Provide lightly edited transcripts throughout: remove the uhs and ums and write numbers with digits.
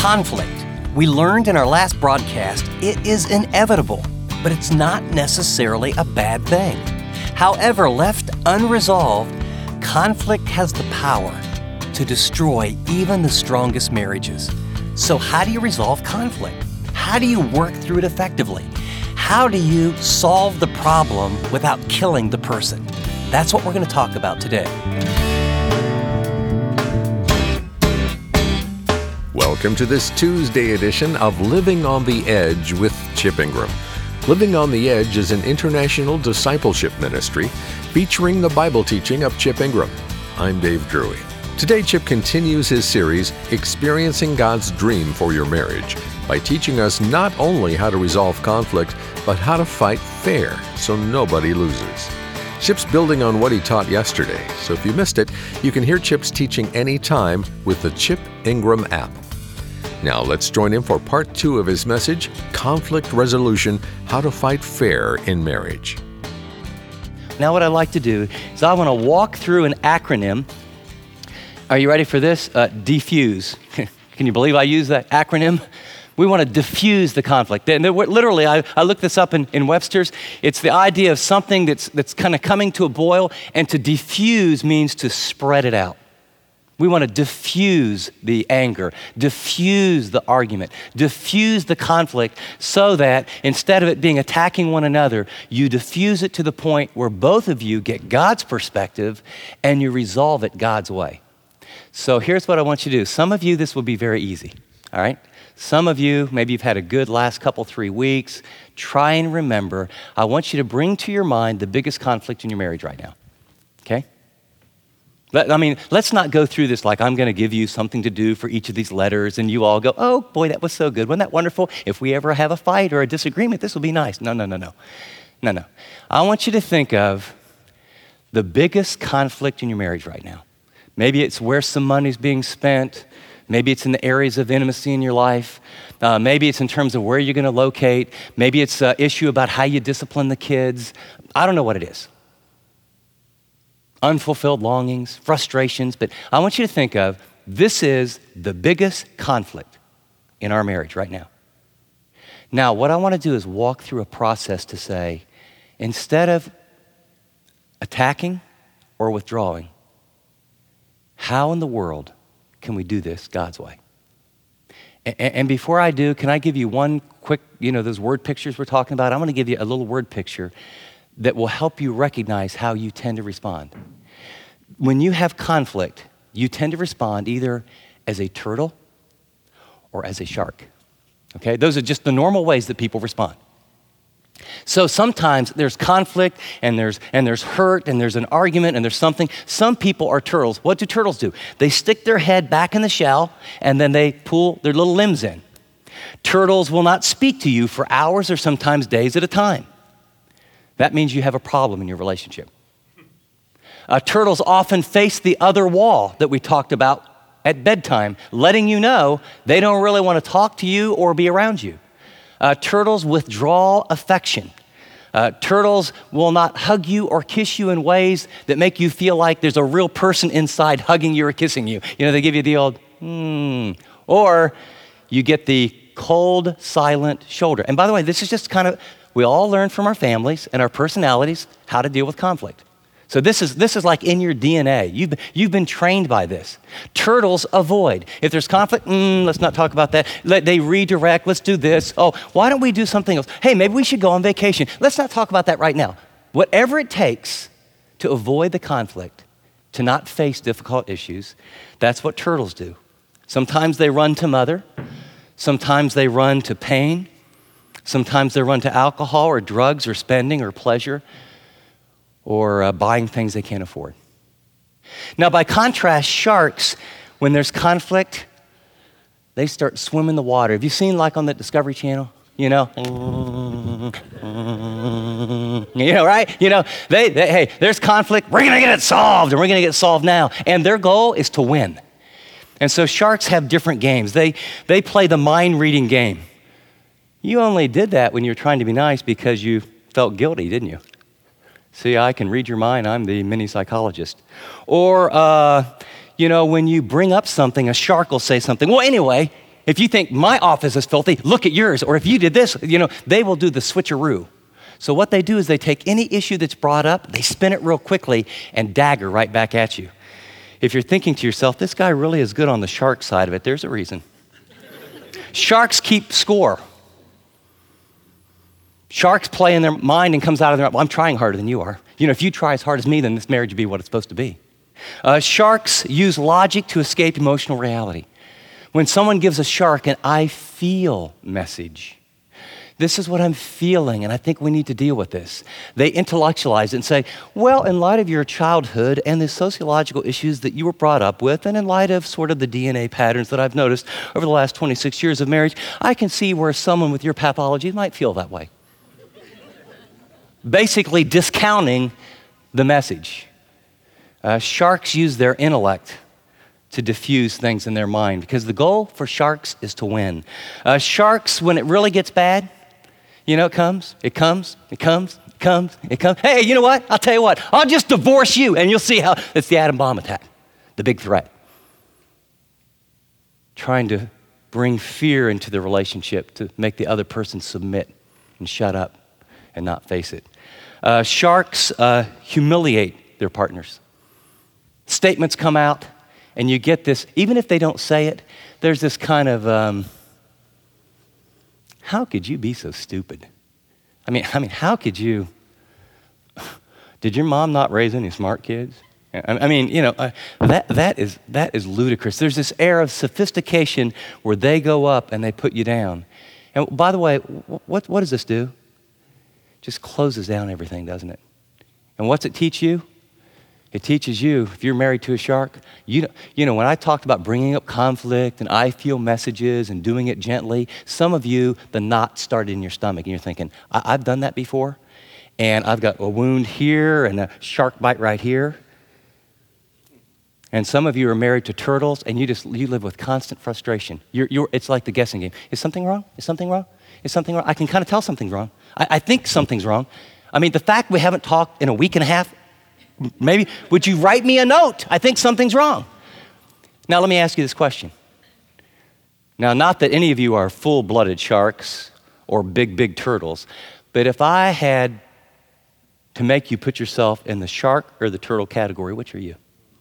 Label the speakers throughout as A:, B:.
A: Conflict. We learned in our last broadcast it is inevitable, but it's not necessarily a bad thing. However, left unresolved, conflict has the power to destroy even the strongest marriages. So how do you resolve conflict? How do you work through it effectively? How do you solve the problem without killing the person? That's what we're going to talk about today.
B: Welcome to this Tuesday edition of Living on the Edge with Chip Ingram. Living on the Edge is an international discipleship ministry featuring the Bible teaching of Chip Ingram. I'm Dave Drury. Today, Chip continues his series, Experiencing God's Dream for Your Marriage, by teaching us not only how to resolve conflict, but how to fight fair so nobody loses. Chip's building on what he taught yesterday, so if you missed it, you can hear Chip's teaching anytime with the Chip Ingram app. Now let's join him for part 2 of his message, Conflict Resolution, How to Fight Fair in Marriage.
A: Now what I'd like to do is I want to walk through an acronym. Are you ready for this? Defuse. Can you believe I use that acronym? We want to diffuse the conflict. And literally, I looked this up in Webster's. It's the idea of something that's kind of coming to a boil, and to diffuse means to spread it out. We want to diffuse the anger, diffuse the argument, diffuse the conflict so that instead of it being attacking one another, you diffuse it to the point where both of you get God's perspective and you resolve it God's way. So here's what I want you to do. Some of you, this will be very easy, all right? Some of you, maybe you've had a good last 3 weeks. Try and remember, I want you to bring to your mind the biggest conflict in your marriage right now, okay? Let's not go through this like I'm going to give you something to do for each of these letters and you all go, oh boy, that was so good. Wasn't that wonderful? If we ever have a fight or a disagreement, this will be nice. No. I want you to think of the biggest conflict in your marriage right now. Maybe it's where some money's being spent. Maybe it's in the areas of intimacy in your life. Maybe it's in terms of where you're going to locate. Maybe it's an issue about how you discipline the kids. I don't know what it is. Unfulfilled longings, frustrations, but I want you to think of this is the biggest conflict in our marriage right now. Now, what I want to do is walk through a process to say, instead of attacking or withdrawing, how in the world can we do this God's way? And before I do, can I give you one quick, those word pictures we're talking about? I'm going to give you a little word picture that will help you recognize how you tend to respond. When you have conflict, you tend to respond either as a turtle or as a shark. Okay? Those are just the normal ways that people respond. So sometimes there's conflict and there's hurt and there's an argument and there's something. Some people are turtles. What do turtles do? They stick their head back in the shell and then they pull their little limbs in. Turtles will not speak to you for hours or sometimes days at a time. That means you have a problem in your relationship. Turtles often face the other wall that we talked about at bedtime, letting you know they don't really want to talk to you or be around you. Turtles withdraw affection. Turtles will not hug you or kiss you in ways that make you feel like there's a real person inside hugging you or kissing you. They give you the old, or you get the cold, silent shoulder. And by the way, this is just we all learn from our families and our personalities how to deal with conflict. So this is like in your DNA. You've been trained by this. Turtles avoid. If there's conflict, let's not talk about that. They redirect. Let's do this. Oh, why don't we do something else? Hey, maybe we should go on vacation. Let's not talk about that right now. Whatever it takes to avoid the conflict, to not face difficult issues, that's what turtles do. Sometimes they run to mother. Sometimes they run to pain. Sometimes they run to alcohol or drugs or spending or pleasure, or buying things they can't afford. Now, by contrast, sharks, when there's conflict, they start swimming the water. Have you seen like on the Discovery Channel? Right? Hey, there's conflict. We're going to get it solved, and we're going to get it solved now. And their goal is to win. And so sharks have different games. They play the mind-reading game. You only did that when you were trying to be nice because you felt guilty, didn't you? See, I can read your mind. I'm the mini psychologist. Or, when you bring up something, a shark will say something. Well, anyway, If you think my office is filthy, look at yours. Or if you did this, they will do the switcheroo. So what they do is they take any issue that's brought up, they spin it real quickly and dagger right back at you. If you're thinking to yourself, this guy really is good on the shark side of it, there's a reason. Sharks keep score. Sharks play in their mind and comes out of their, well, I'm trying harder than you are. If you try as hard as me, then this marriage would be what it's supposed to be. Sharks use logic to escape emotional reality. When someone gives a shark an I feel message, this is what I'm feeling, and I think we need to deal with this. They intellectualize it and say, well, in light of your childhood and the sociological issues that you were brought up with, and in light of sort of the DNA patterns that I've noticed over the last 26 years of marriage, I can see where someone with your pathology might feel that way. Basically discounting the message. Sharks use their intellect to diffuse things in their mind because the goal for sharks is to win. Sharks, when it really gets bad, it comes. Hey, you know what? I'll tell you what. I'll just divorce you and you'll see how it's the atom bomb attack, the big threat. Trying to bring fear into the relationship to make the other person submit and shut up and not face it. Sharks humiliate their partners. Statements come out and you get this, even if they don't say it, there's this kind of, how could you be so stupid? I mean, how could you, did your mom not raise any smart kids? That is ludicrous. There's this air of sophistication where they go up and they put you down. And by the way, what does this do? Just closes down everything, doesn't it? And what's it teach you? It teaches you, if you're married to a shark, when I talked about bringing up conflict and I feel messages and doing it gently, some of you, the knot started in your stomach and you're thinking, I've done that before and I've got a wound here and a shark bite right here. And some of you are married to turtles and you live with constant frustration. It's like the guessing game. Is something wrong? Is something wrong? Is something wrong? I can kind of tell something's wrong. I think something's wrong. The fact we haven't talked in a week and a half, maybe, would you write me a note? I think something's wrong. Now, let me ask you this question. Now, not that any of you are full-blooded sharks or big turtles, but if I had to make you put yourself in the shark or the turtle category, which are you?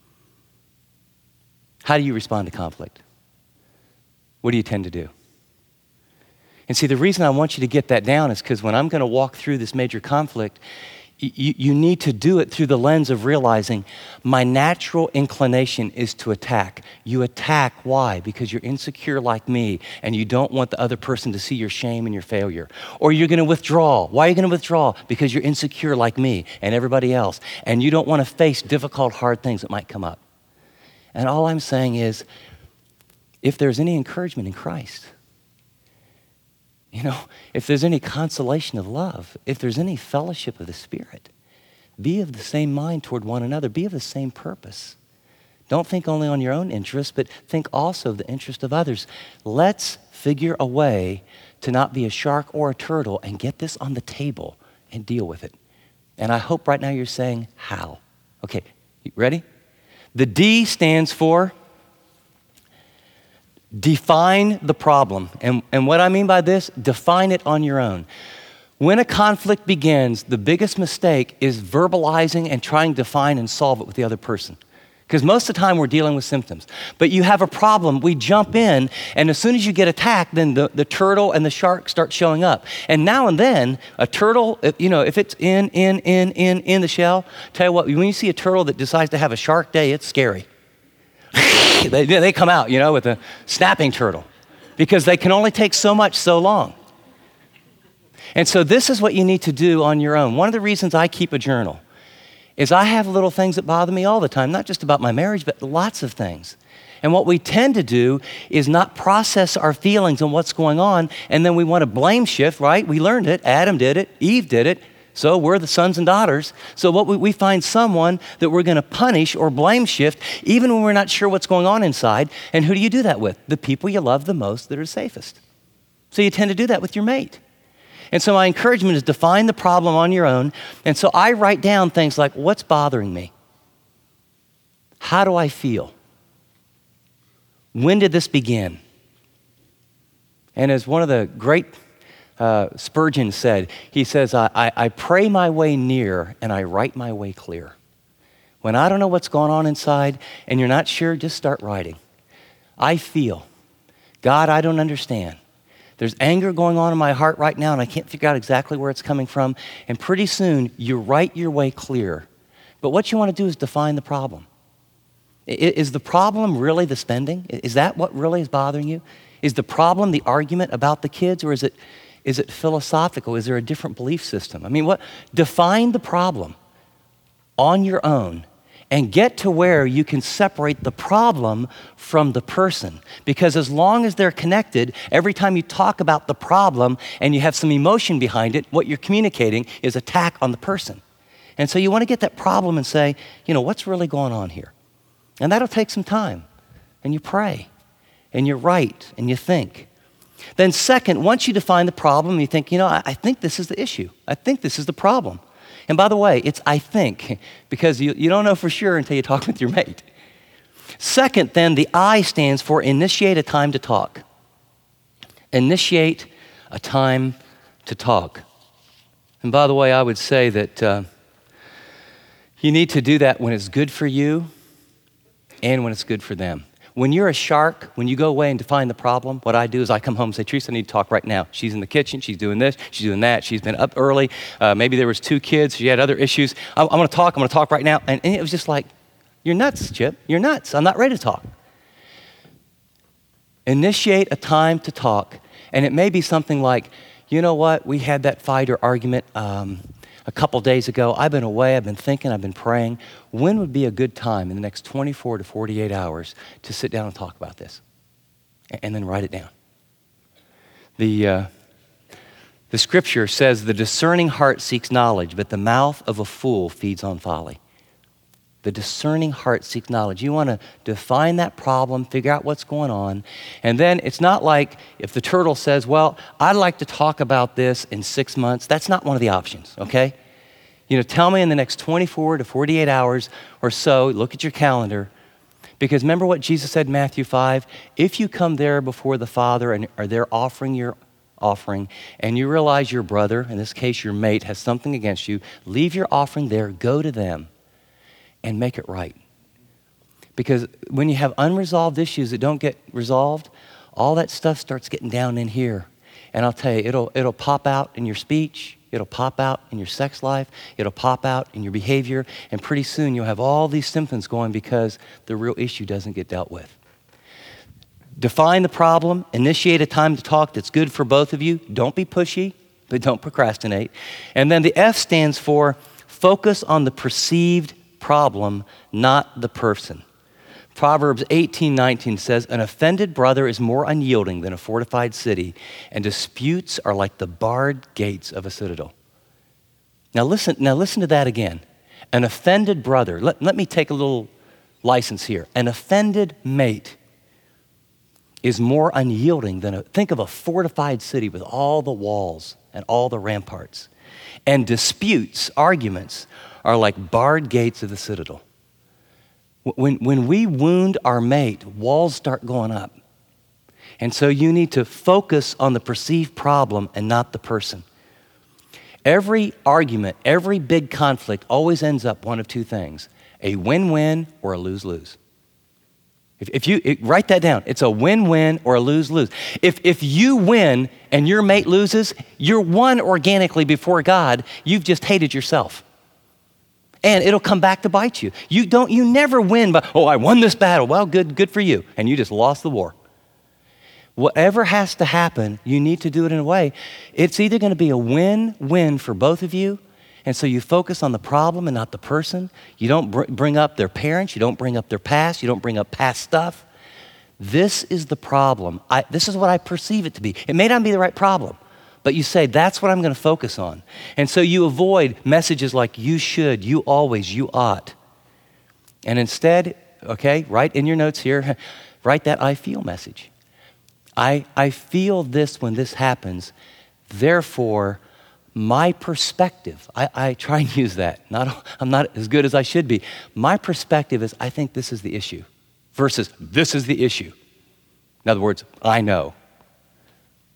A: How do you respond to conflict? What do you tend to do? And see, the reason I want you to get that down is because when I'm going to walk through this major conflict, you need to do it through the lens of realizing my natural inclination is to attack. You attack, why? Because you're insecure like me and you don't want the other person to see your shame and your failure. Or you're going to withdraw. Why are you going to withdraw? Because you're insecure like me and everybody else and you don't want to face difficult, hard things that might come up. And all I'm saying is, if there's any encouragement in Christ, if there's any consolation of love, if there's any fellowship of the Spirit, be of the same mind toward one another, be of the same purpose. Don't think only on your own interest, but think also of the interest of others. Let's figure a way to not be a shark or a turtle and get this on the table and deal with it. And I hope right now you're saying, how? Okay, you ready? The D stands for define the problem. And what I mean by this, define it on your own. When a conflict begins, the biggest mistake is verbalizing and trying to define and solve it with the other person. Because most of the time we're dealing with symptoms. But you have a problem, we jump in, and as soon as you get attacked, then the turtle and the shark start showing up. And now and then, a turtle, if it's in the shell, tell you what, when you see a turtle that decides to have a shark day, it's scary. They come out, with a snapping turtle because they can only take so much so long. And so this is what you need to do on your own. One of the reasons I keep a journal is I have little things that bother me all the time, not just about my marriage, but lots of things. And what we tend to do is not process our feelings and what's going on, and then we want to blame shift, right? We learned it. Adam did it. Eve did it. So we're the sons and daughters. So what we find someone that we're going to punish or blame shift, even when we're not sure what's going on inside. And who do you do that with? The people you love the most that are safest. So you tend to do that with your mate. And so my encouragement is define the problem on your own. And so I write down things like, what's bothering me? How do I feel? When did this begin? And as one of the great Spurgeon said, he says, I pray my way near and I write my way clear. When I don't know what's going on inside and you're not sure, just start writing. I feel, God, I don't understand. There's anger going on in my heart right now and I can't figure out exactly where it's coming from. And pretty soon you write your way clear. But what you want to do is define the problem. Is the problem really the spending? Is that what really is bothering you? Is the problem the argument about the kids, or is it philosophical? Is there a different belief system? I mean, define the problem on your own and get to where you can separate the problem from the person. Because as long as they're connected, every time you talk about the problem and you have some emotion behind it, what you're communicating is attack on the person. And so you want to get that problem and say, what's really going on here? And that'll take some time. And you pray, and you write, and you think. Then second, once you define the problem, you think, I think this is the issue. I think this is the problem. And by the way, it's I think, because you don't know for sure until you talk with your mate. Second, then, the I stands for initiate a time to talk. Initiate a time to talk. And by the way, I would say that you need to do that when it's good for you and when it's good for them. When you're a shark, when you go away and define the problem, what I do is I come home and say, Teresa, I need to talk right now. She's in the kitchen, she's doing this, she's doing that, she's been up early, maybe there was 2 kids, she had other issues. I'm gonna talk right now. And it was just like, you're nuts, Chip, you're nuts. I'm not ready to talk. Initiate a time to talk. And it may be something like, you know what, we had that fight or argument a couple days ago. I've been away, I've been thinking, I've been praying. When would be a good time in the next 24 to 48 hours to sit down and talk about this? And then write it down. The scripture says, the discerning heart seeks knowledge, but the mouth of a fool feeds on folly. The discerning heart seeks knowledge. You want to define that problem, figure out what's going on, and then it's not like if the turtle says, well, I'd like to talk about this in 6 months. That's not one of the options, okay? Tell me in the next 24 to 48 hours or so, look at your calendar, because remember what Jesus said in Matthew 5? If you come there before the Father and are there offering your offering, and you realize your brother, in this case your mate, has something against you, leave your offering there, go to them, and make it right. Because when you have unresolved issues that don't get resolved, all that stuff starts getting down in here. And I'll tell you, it'll pop out in your speech, it'll pop out in your sex life, it'll pop out in your behavior, and pretty soon you'll have all these symptoms going because the real issue doesn't get dealt with. Define the problem, initiate a time to talk that's good for both of you. Don't be pushy, but don't procrastinate. And then the F stands for focus on the perceived problem, not the person. Proverbs 18:19 says, an offended brother is more unyielding than a fortified city, and disputes are like the barred gates of a citadel. Now listen to that again. An offended brother, let me take a little license here. An offended mate is more unyielding than think of a fortified city with all the walls and all the ramparts. And disputes, arguments, are like barred gates of the citadel. When we wound our mate, walls start going up. And so you need to focus on the perceived problem and not the person. Every argument, every big conflict always ends up one of 2 things, a win-win or a lose-lose. If you write that down, it's a win-win or a lose-lose. If you win and your mate loses, you're won organically before God. You've just hated yourself. And it'll come back to bite you. You never win by, I won this battle. Well, good for you. And you just lost the war. Whatever has to happen, you need to do it in a way. It's either going to be a win-win for both of you, and so you focus on the problem and not the person. You don't bring up their parents. You don't bring up their past. You don't bring up past stuff. This is the problem. This is what I perceive it to be. It may not be the right problem, but you say, that's what I'm going to focus on. And so you avoid messages like you should, you always, you ought. And instead, write in your notes here, write that I feel message. I feel this when this happens, therefore, my perspective, I try and use that. I'm not as good as I should be. My perspective is, I think this is the issue versus this is the issue. In other words, I know.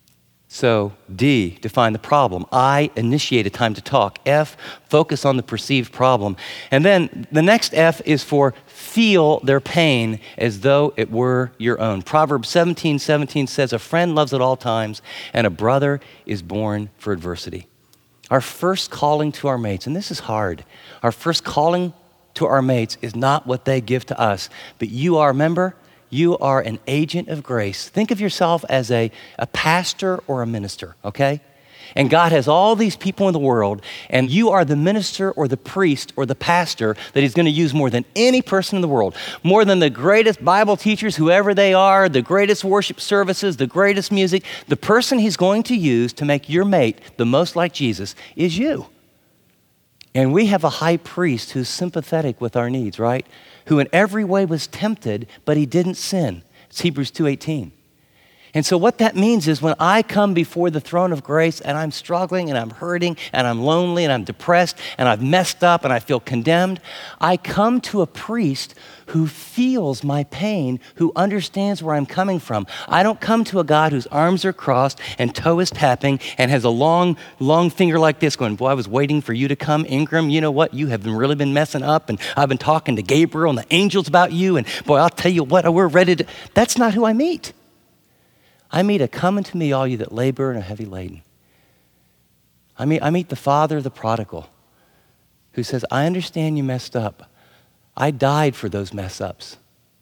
A: So D, define the problem. I, initiate a time to talk. F, focus on the perceived problem. And then the next F is for feel their pain as though it were your own. Proverbs 17:17 says, a friend loves at all times, and a brother is born for adversity. Our first calling to our mates, and this is hard, our first calling to our mates is not what they give to us, but you are, remember, you are an agent of grace. Think of yourself as a pastor or a minister, okay? And God has all these people in the world, and you are the minister or the priest or the pastor that he's going to use more than any person in the world, more than the greatest Bible teachers, whoever they are, the greatest worship services, the greatest music. The person he's going to use to make your mate the most like Jesus is you. And we have a high priest who's sympathetic with our needs, right? Who in every way was tempted, but he didn't sin. It's Hebrews 2:18. And so what that means is when I come before the throne of grace and I'm struggling and I'm hurting and I'm lonely and I'm depressed and I've messed up and I feel condemned, I come to a priest who feels my pain, who understands where I'm coming from. I don't come to a God whose arms are crossed and toe is tapping and has a long finger like this going, boy, I was waiting for you to come, Ingram. You know what? You have really been messing up, and I've been talking to Gabriel and the angels about you, and boy, I'll tell you what, we're ready to. That's not who I meet. I meet a come unto me, all you that labor and are heavy laden. I meet the father of the prodigal who says, I understand you messed up. I died for those mess ups.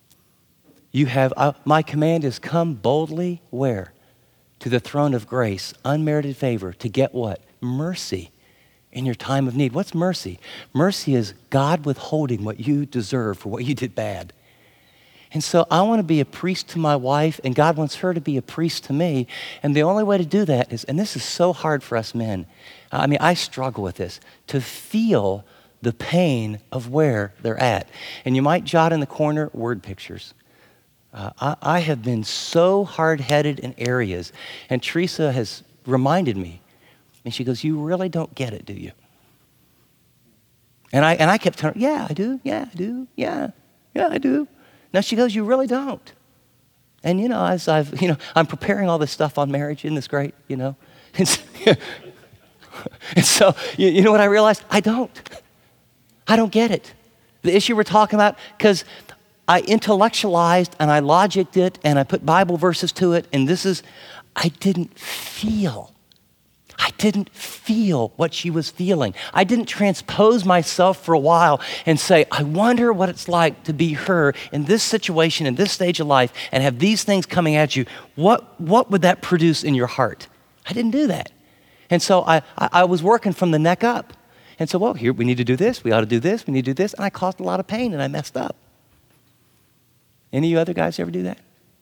A: My command is come boldly where? To the throne of grace, unmerited favor, to get what? Mercy in your time of need. What's mercy? Mercy is God withholding what you deserve for what you did bad. And so I want to be a priest to my wife, and God wants her to be a priest to me. And the only way to do that is, and this is so hard for us men, I struggle with this, to feel the pain of where they're at. And you might jot in the corner word pictures. I have been so hard-headed in areas, and Teresa has reminded me, and she goes, you really don't get it, do you? And I kept telling her, yeah, I do, yeah, I do. Now she goes, you really don't. And as I'm preparing all this stuff on marriage, isn't this great, And so, you know what I realized? I don't get it. The issue we're talking about, because I intellectualized and I logicked it and I put Bible verses to it, and I didn't feel what she was feeling. I didn't transpose myself for a while and say, I wonder what it's like to be her in this situation, in this stage of life, and have these things coming at you. What would that produce in your heart? I didn't do that. And so I was working from the neck up. And so, here, we need to do this, we ought to do this, we need to do this, and I caused a lot of pain and I messed up. Any of you other guys ever do that?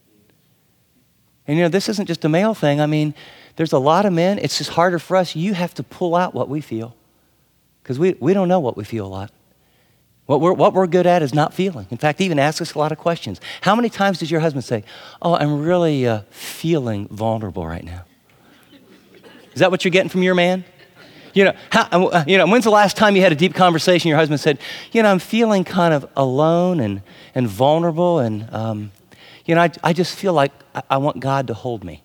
A: And this isn't just a male thing. There's a lot of men, it's just harder for us. You have to pull out what we feel, because we don't know what we feel a lot. What we're good at is not feeling. In fact, he even asks us a lot of questions. How many times does your husband say, oh, I'm really feeling vulnerable right now? Is that what you're getting from your man? When's the last time you had a deep conversation, your husband said, I'm feeling kind of alone and vulnerable, and I just feel like I want God to hold me.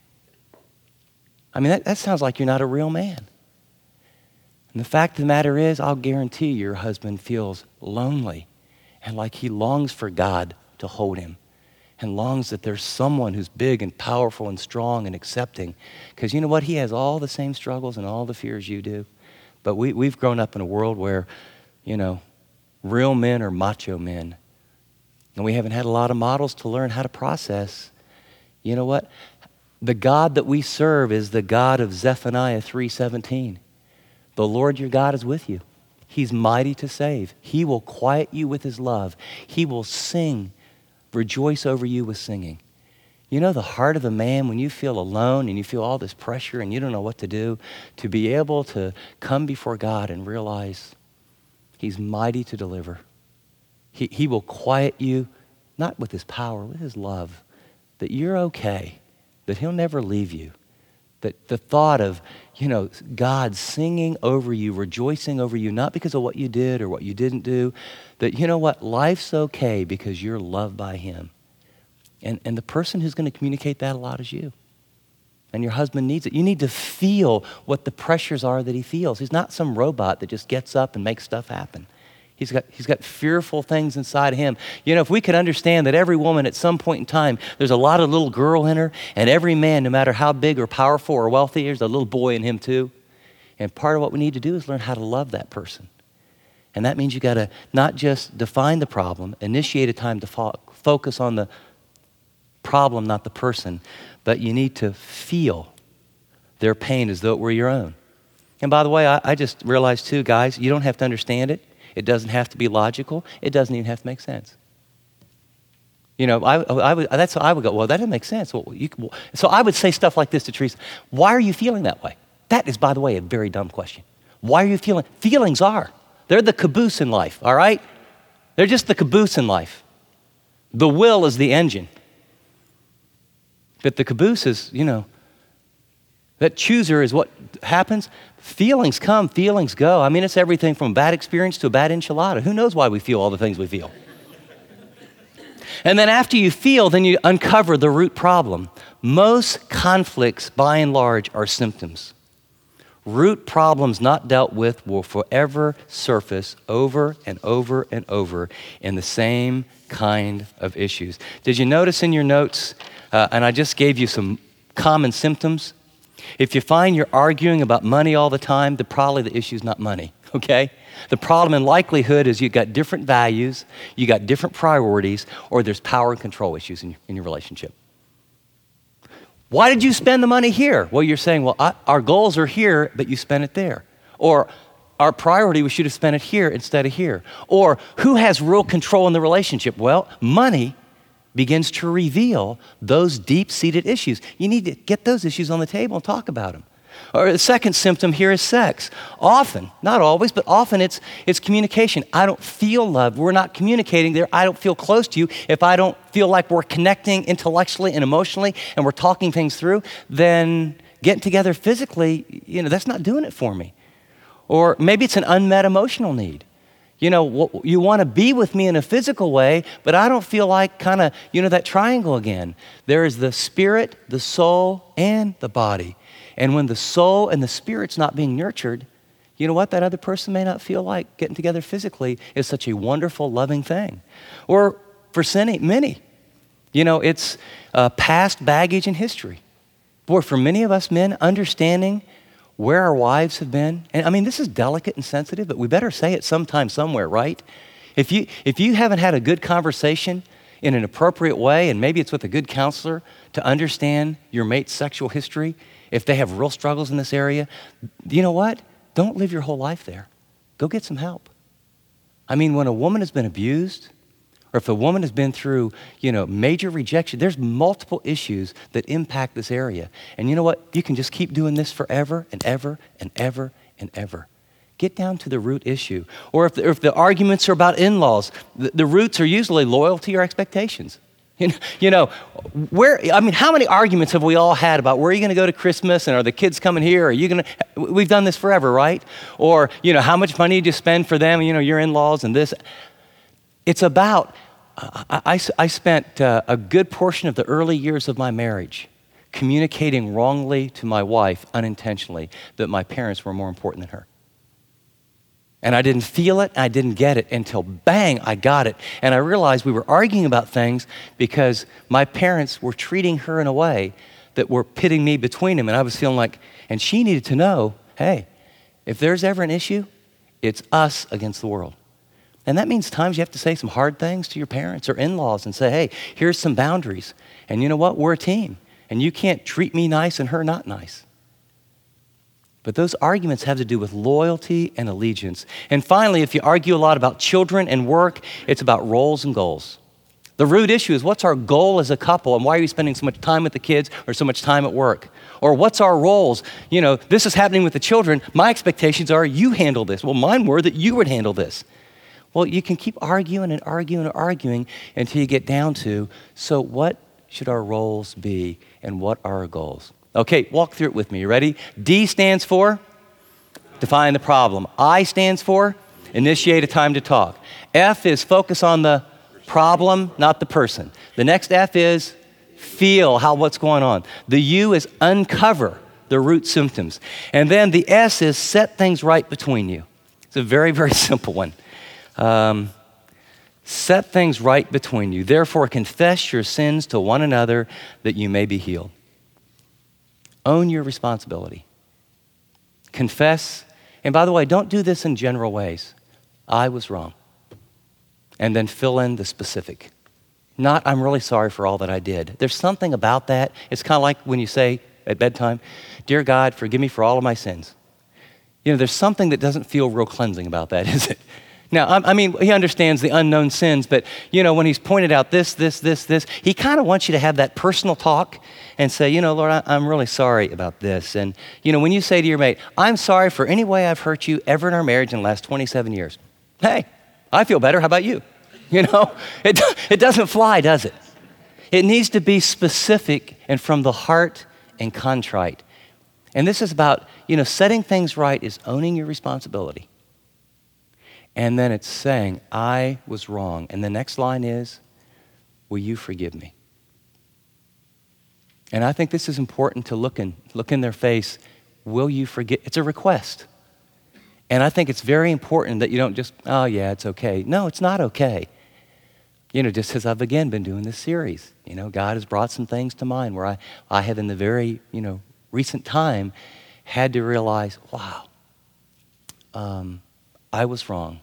A: That sounds like you're not a real man. And the fact of the matter is, I'll guarantee your husband feels lonely and like he longs for God to hold him and longs that there's someone who's big and powerful and strong and accepting. Because you know what? He has all the same struggles and all the fears you do. But we've grown up in a world where, real men are macho men. And we haven't had a lot of models to learn how to process. You know what? The God that we serve is the God of Zephaniah 3:17. The Lord your God is with you. He's mighty to save. He will quiet you with his love. He will rejoice over you with singing. The heart of a man, when you feel alone and you feel all this pressure and you don't know what to do, to be able to come before God and realize he's mighty to deliver. He will quiet you, not with his power, with his love, that you're okay, that he'll never leave you, that the thought of, God singing over you, rejoicing over you, not because of what you did or what you didn't do, that life's okay because you're loved by him. And the person who's going to communicate that a lot is you. And your husband needs it. You need to feel what the pressures are that he feels. He's not some robot that just gets up and makes stuff happen. He's got fearful things inside of him. You know, if we could understand that every woman at some point in time, there's a lot of little girl in her, and every man, no matter how big or powerful or wealthy, there's a little boy in him too. And part of what we need to do is learn how to love that person. And that means you got to not just define the problem, initiate a time to focus on the problem, not the person, but you need to feel their pain as though it were your own. And by the way, I just realized too, guys, you don't have to understand it. It doesn't have to be logical. It doesn't even have to make sense. You know, I would go, well, that doesn't make sense. So I would say stuff like this to Teresa. Why are you feeling that way? That is, by the way, a very dumb question. Why are you feeling? Feelings they're the caboose in life, all right? They're just the caboose in life. The will is the engine. But the caboose is, you know, that chooser is what happens. Feelings come, feelings go. I mean, it's everything from a bad experience to a bad enchilada. Who knows why we feel all the things we feel? And then after you feel, then you uncover the root problem. Most conflicts, by and large, are symptoms. Root problems not dealt with will forever surface over and over and over in the same kind of issues. Did you notice in your notes, and I just gave you some common symptoms? If you find you're arguing about money all the time, probably the issue's not money, okay? The problem in likelihood is you've got different values, you got different priorities, or there's power and control issues in your relationship. Why did you spend the money here? Well, you're saying, well, our goals are here, but you spent it there. Or our priority, we should have spent it here instead of here. Or who has real control in the relationship? Well, money begins to reveal those deep-seated issues. You need to get those issues on the table and talk about them. Or the second symptom here is sex. Often, not always, but often it's communication. I don't feel loved. We're not communicating there. I don't feel close to you. If I don't feel like we're connecting intellectually and emotionally and we're talking things through, then getting together physically, you know, that's not doing it for me. Or maybe it's an unmet emotional need. You know, you want to be with me in a physical way, but I don't feel like kind of, you know, that triangle again. There is the spirit, the soul, and the body. And when the soul and the spirit's not being nurtured, you know what? That other person may not feel like getting together physically is such a wonderful, loving thing. Or for many, you know, it's past baggage and history. Boy, for many of us men, understanding where our wives have been, and I mean, this is delicate and sensitive, but we better say it sometime, somewhere, right? If you haven't had a good conversation in an appropriate way, and maybe it's with a good counselor to understand your mate's sexual history, if they have real struggles in this area, you know what? Don't live your whole life there. Go get some help. I mean, when a woman has been abused, or if a woman has been through, you know, major rejection, there's multiple issues that impact this area. And you know what? You can just keep doing this forever and ever and ever and ever. Get down to the root issue. Or if the arguments are about in-laws, the roots are usually loyalty or expectations. You know, how many arguments have we all had about where are you going to go to Christmas, and are the kids coming here? Are you going to, we've done this forever, right? Or, you know, how much money did you spend for them, you know, your in-laws and this. It's about, I spent a good portion of the early years of my marriage communicating wrongly to my wife unintentionally that my parents were more important than her. And I didn't feel it, I didn't get it until bang, I got it. And I realized we were arguing about things because my parents were treating her in a way that were pitting me between them. And I was feeling like, and she needed to know, hey, if there's ever an issue, it's us against the world. And that means times you have to say some hard things to your parents or in-laws and say, hey, here's some boundaries. And you know what? We're a team. And you can't treat me nice and her not nice. But those arguments have to do with loyalty and allegiance. And finally, if you argue a lot about children and work, it's about roles and goals. The root issue is, what's our goal as a couple, and why are you spending so much time with the kids or so much time at work? Or what's our roles? You know, this is happening with the children. My expectations are you handle this. Well, mine were that you would handle this. Well, you can keep arguing and arguing and arguing until you get down to, so what should our roles be and what are our goals? Okay, walk through it with me. You ready? D stands for define the problem. I stands for initiate a time to talk. F is focus on the problem, not the person. The next F is feel what's going on. The U is uncover the root symptoms. And then the S is set things right between you. It's a very, very simple one. Set things right between you. Therefore, confess your sins to one another that you may be healed. Own your responsibility. Confess. And by the way, don't do this in general ways. I was wrong. And then fill in the specific. Not, I'm really sorry for all that I did. There's something about that. It's kind of like when you say at bedtime, dear God, forgive me for all of my sins. You know, there's something that doesn't feel real cleansing about that, is it? Now, I mean, he understands the unknown sins, but, you know, when he's pointed out this, he kind of wants you to have that personal talk and say, you know, Lord, I'm really sorry about this. And, you know, when you say to your mate, I'm sorry for any way I've hurt you ever in our marriage in the last 27 years. Hey, I feel better. How about you? You know, it doesn't fly, does it? It needs to be specific and from the heart and contrite. And this is about, you know, setting things right is owning your responsibility. And then it's saying, I was wrong. And the next line is, will you forgive me? And I think this is important to look in their face. Will you forgive? It's a request. And I think it's very important that you don't just, oh yeah, it's okay. No, it's not okay. You know, just as I've again been doing this series, you know, God has brought some things to mind where I have in the very, you know, recent time had to realize, wow, I was wrong.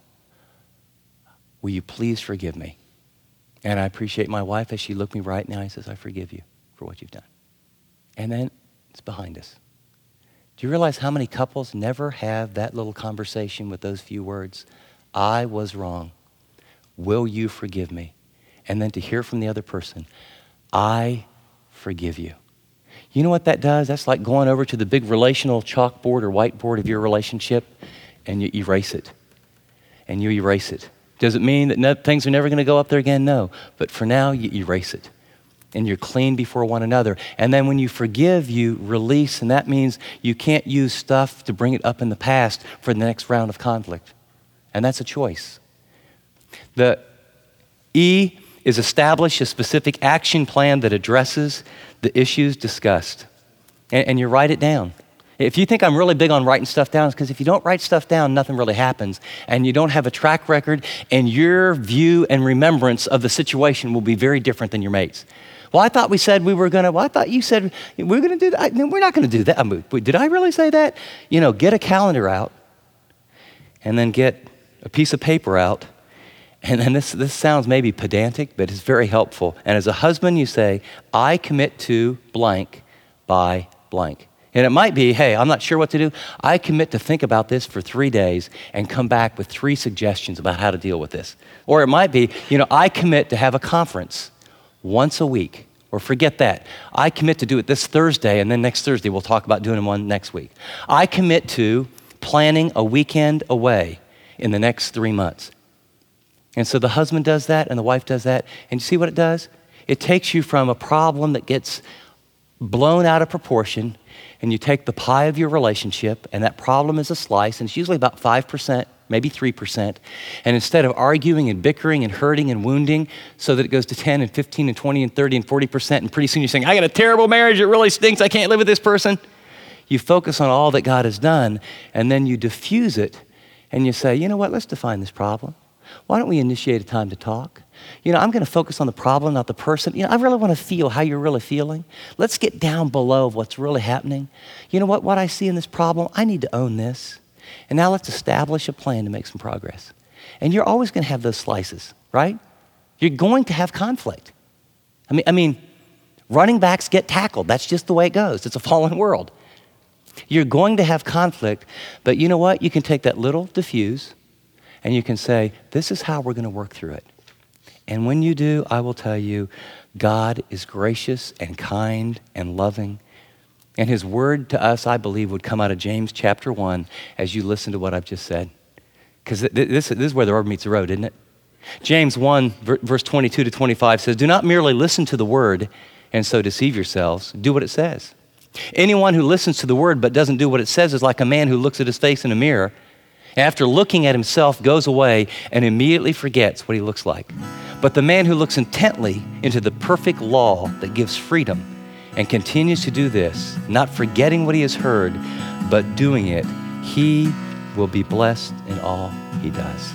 A: Will you please forgive me? And I appreciate my wife as she looked me right now and says, I forgive you for what you've done. And then it's behind us. Do you realize how many couples never have that little conversation with those few words? I was wrong. Will you forgive me? And then to hear from the other person, I forgive you. You know what that does? That's like going over to the big relational chalkboard or whiteboard of your relationship and you erase it. And you erase it. Does it mean that things are never going to go up there again? No. But for now, you erase it. And you're clean before one another. And then when you forgive, you release. And that means you can't use stuff to bring it up in the past for the next round of conflict. And that's a choice. The E is establish a specific action plan that addresses the issues discussed. And you write it down. If you think I'm really big on writing stuff down, it's because if you don't write stuff down, nothing really happens. And you don't have a track record, and your view and remembrance of the situation will be very different than your mate's. Well, I thought we said we were going to, well, I thought you said we were going to do that. No, we're not going to do that. I mean, did I really say that? You know, get a calendar out, and then get a piece of paper out. And then this sounds maybe pedantic, but it's very helpful. And as a husband, you say, I commit to blank by blank. And it might be, hey, I'm not sure what to do. I commit to think about this for 3 days and come back with 3 suggestions about how to deal with this. Or it might be, you know, I commit to have a conference once a week. Or forget that. I commit to do it this Thursday, and then next Thursday we'll talk about doing one next week. I commit to planning a weekend away in the next 3 months. And so the husband does that and the wife does that. And you see what it does? It takes you from a problem that gets blown out of proportion, and you take the pie of your relationship, and that problem is a slice, and it's usually about 5%, maybe 3%. And instead of arguing and bickering and hurting and wounding so that it goes to 10 and 15 and 20 and 30 and 40%, and pretty soon you're saying, I got a terrible marriage, it really stinks, I can't live with this person. You focus on all that God has done, and then you diffuse it, and you say, you know what, let's define this problem. Why don't we initiate a time to talk? You know, I'm going to focus on the problem, not the person. You know, I really want to feel how you're really feeling. Let's get down below what's really happening. You know what I see in this problem, I need to own this. And now let's establish a plan to make some progress. And you're always going to have those slices, right? You're going to have conflict. I mean, running backs get tackled. That's just the way it goes. It's a fallen world. You're going to have conflict, but you know what? You can take that little diffuse and you can say, this is how we're going to work through it. And when you do, I will tell you, God is gracious and kind and loving. And his word to us, I believe, would come out of James chapter 1 as you listen to what I've just said. Because this is where the rubber meets the road, isn't it? James 1, verse 22 to 25 says, do not merely listen to the word and so deceive yourselves. Do what it says. Anyone who listens to the word but doesn't do what it says is like a man who looks at his face in a mirror, after looking at himself, goes away and immediately forgets what he looks like. But the man who looks intently into the perfect law that gives freedom and continues to do this, not forgetting what he has heard, but doing it, he will be blessed in all he does.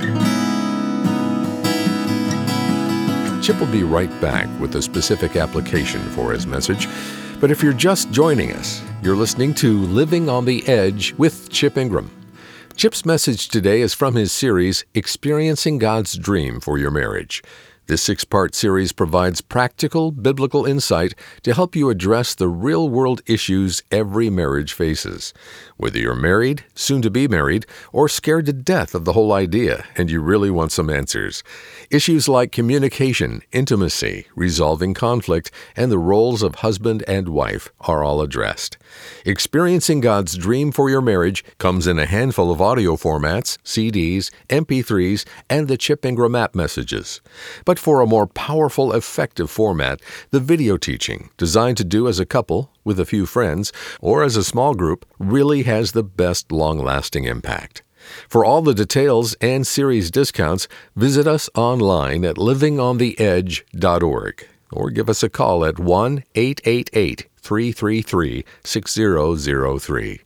B: Chip will be right back with a specific application for his message. But if you're just joining us, you're listening to Living on the Edge with Chip Ingram. Chip's message today is from his series, Experiencing God's Dream for Your Marriage. This 6-part series provides practical biblical insight to help you address the real-world issues every marriage faces. Whether you're married, soon to be married, or scared to death of the whole idea and you really want some answers. Issues like communication, intimacy, resolving conflict, and the roles of husband and wife are all addressed. Experiencing God's Dream for Your Marriage comes in a handful of audio formats, CDs, MP3s, and the Chip Ingram app messages. But for a more powerful, effective format, the video teaching, designed to do as a couple, with a few friends, or as a small group, really has the best long-lasting impact. For all the details and series discounts, visit us online at livingontheedge.org or give us a call at 1-888-333-6003.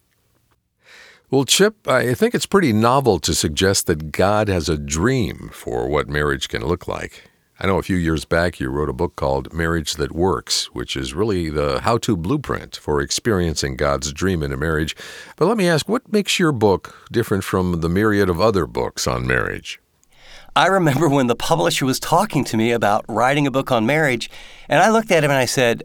B: Well, Chip, I think it's pretty novel to suggest that God has a dream for what marriage can look like. I know a few years back you wrote a book called Marriage That Works, which is really the how-to blueprint for experiencing God's dream in a marriage. But let me ask, what makes your book different from the myriad of other books on marriage?
A: I remember when the publisher was talking to me about writing a book on marriage, and I looked at him and I said,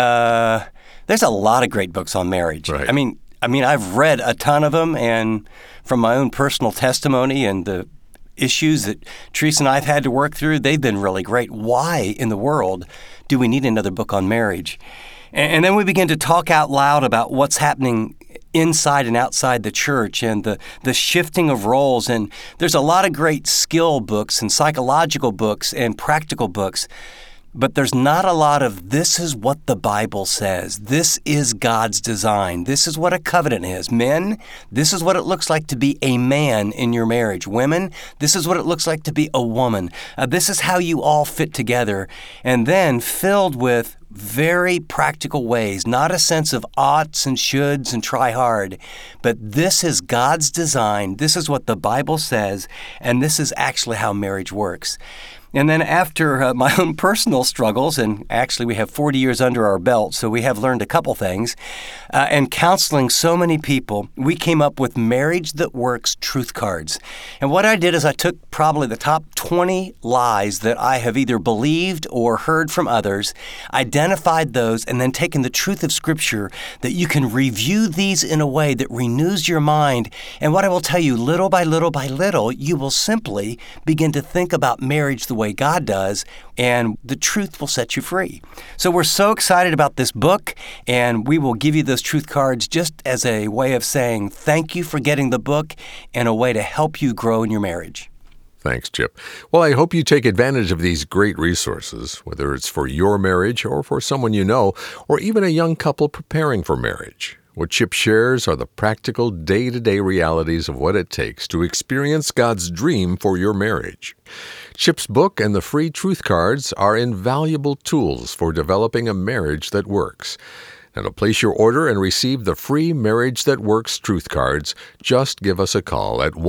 A: there's a lot of great books on marriage.
B: Right.
A: I mean, I've read a ton of them, and from my own personal testimony and the issues that Teresa and I have had to work through, they've been really great. Why in the world do we need another book on marriage? And then we begin to talk out loud about what's happening inside and outside the church and the shifting of roles. And there's a lot of great skill books and psychological books and practical books. But there's not a lot of, this is what the Bible says. This is God's design. This is what a covenant is. Men, this is what it looks like to be a man in your marriage. Women, this is what it looks like to be a woman. This is how you all fit together. And then filled with very practical ways, not a sense of oughts and shoulds and try hard, but this is God's design. This is what the Bible says, and this is actually how marriage works. And then after my own personal struggles, and actually we have 40 years under our belt, so we have learned a couple things, and counseling so many people, we came up with Marriage That Works truth cards. And what I did is I took probably the top 20 lies that I have either believed or heard from others, identified those, and then taken the truth of Scripture that you can review these in a way that renews your mind. And what I will tell you, little by little by little, you will simply begin to think about marriage the way God does, and the truth will set you free. So we're so excited about this book, and we will give you those truth cards just as a way of saying thank you for getting the book and a way to help you grow in your marriage.
B: Thanks, Chip. Well, I hope you take advantage of these great resources, whether it's for your marriage or for someone you know, or even a young couple preparing for marriage. What Chip shares are the practical day-to-day realities of what it takes to experience God's dream for your marriage. Chip's book and the free truth cards are invaluable tools for developing a marriage that works. Now, to place your order and receive the free Marriage That Works truth cards, just give us a call at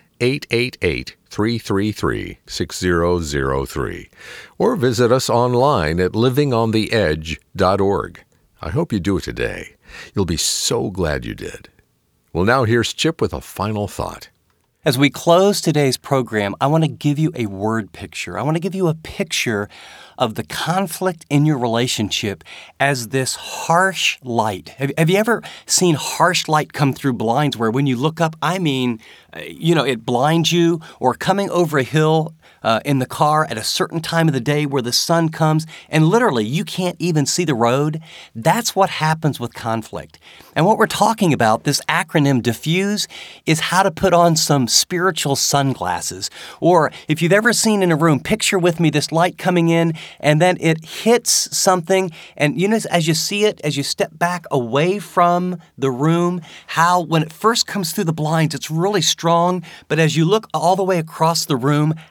B: 1-888-333-6003 or visit us online at livingontheedge.org. I hope you do it today. You'll be so glad you did. Well, now here's Chip with a final thought.
A: As we close today's program, I want to give you a word picture. I want to give you a picture of the conflict in your relationship as this harsh light. Have you ever seen harsh light come through blinds where when you look up, it blinds you, or coming over a hill in the car at a certain time of the day where the sun comes and literally you can't even see the road? That's what happens with conflict. And what we're talking about, this acronym DIFFUSE, is how to put on some spiritual sunglasses. Or if you've ever seen in a room, picture with me this light coming in and then it hits something, and as you see it, as you step back away from the room, how when it first comes through the blinds, it's really strong, but as you look all the way across the room, how it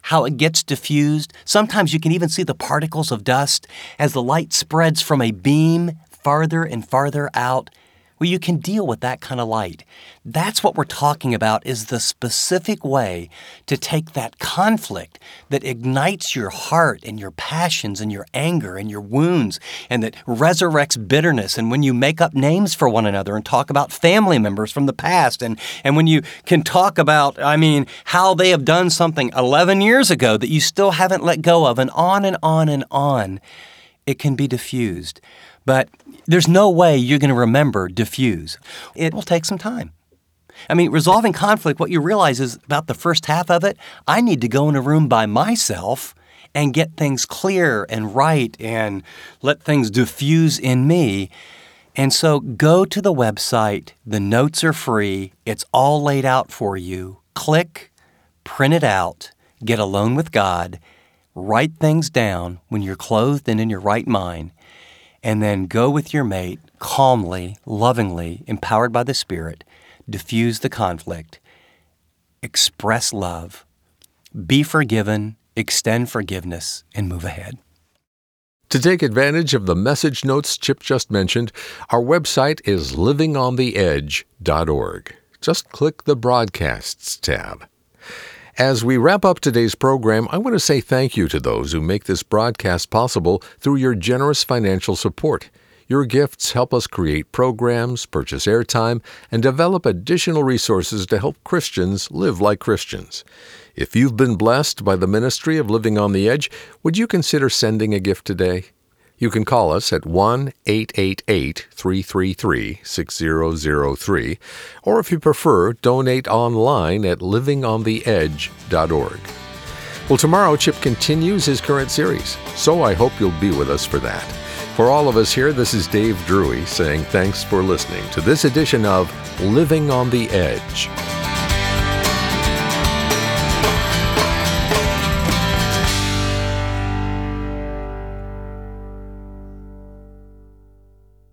C: gets diffused. Sometimes you can even see the particles of dust as the light spreads from a beam farther and farther out. Well, you can deal with that kind of light. That's what we're talking about, is the specific way to take that conflict that ignites your heart and your passions and your anger and your wounds and that resurrects bitterness. And when you make up names for one another and talk about family members from the past, and when you can talk about, how they have done something 11 years ago that you still haven't let go of, and on and on and on, it can be diffused. But there's no way you're going to remember diffuse. It will take some time. Resolving conflict, what you realize is about the first half of it, I need to go in a room by myself and get things clear and right and let things diffuse in me. And so go to the website. The notes are free. It's all laid out for you. Click, print it out, get alone with God, write things down when you're clothed and in your right mind, and then go with your mate calmly, lovingly, empowered by the Spirit, diffuse the conflict, express love, be forgiven, extend forgiveness, and move ahead.
B: To take advantage of the message notes Chip just mentioned, our website is livingontheedge.org. Just click the Broadcasts tab. As we wrap up today's program, I want to say thank you to those who make this broadcast possible through your generous financial support. Your gifts help us create programs, purchase airtime, and develop additional resources to help Christians live like Christians. If you've been blessed by the ministry of Living on the Edge, would you consider sending a gift today? You can call us at 1-888-333-6003, or if you prefer, donate online at livingontheedge.org. Well, tomorrow Chip continues his current series, so I hope you'll be with us for that. For all of us here, this is Dave Drury saying thanks for listening to this edition of Living on the Edge.